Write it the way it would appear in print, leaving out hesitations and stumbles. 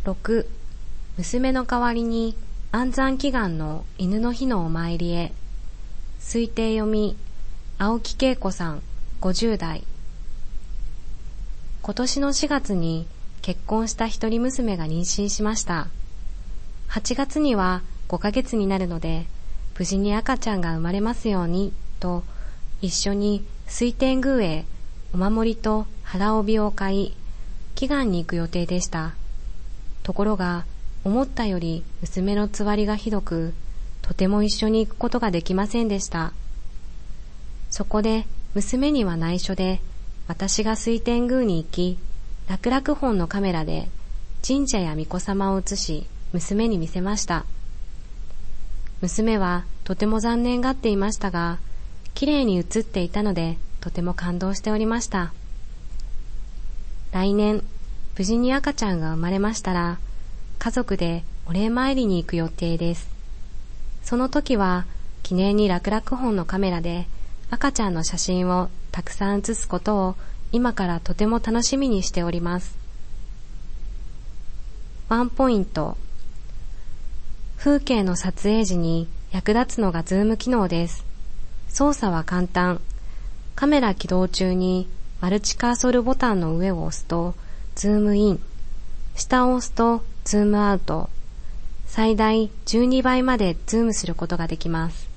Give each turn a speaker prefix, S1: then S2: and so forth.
S1: 6、娘の代わりに安産祈願の犬の日のお参りへ。推定読み、青木恵子さん、50代。今年の4月に結婚した一人娘が妊娠しました。8月には5ヶ月になるので、無事に赤ちゃんが生まれますようにと、一緒に水天宮へお守りと腹帯を買い、祈願に行く予定でした。ところが、思ったより娘のつわりがひどく、とても一緒に行くことができませんでした。そこで娘には内緒で、私が水天宮に行き、楽々本のカメラで神社や巫女様を写し、娘に見せました。娘はとても残念がっていましたが、きれいに写っていたので、とても感動しておりました。来年、無事に赤ちゃんが生まれましたら、家族でお礼参りに行く予定です。その時は、記念に楽々本のカメラで赤ちゃんの写真をたくさん写すことを今からとても楽しみにしております。ワンポイント。風景の撮影時に役立つのがズーム機能です。操作は簡単。カメラ起動中にマルチカーソルボタンの上を押すとズームイン、下を押すとズームアウト、最大12倍までズームすることができます。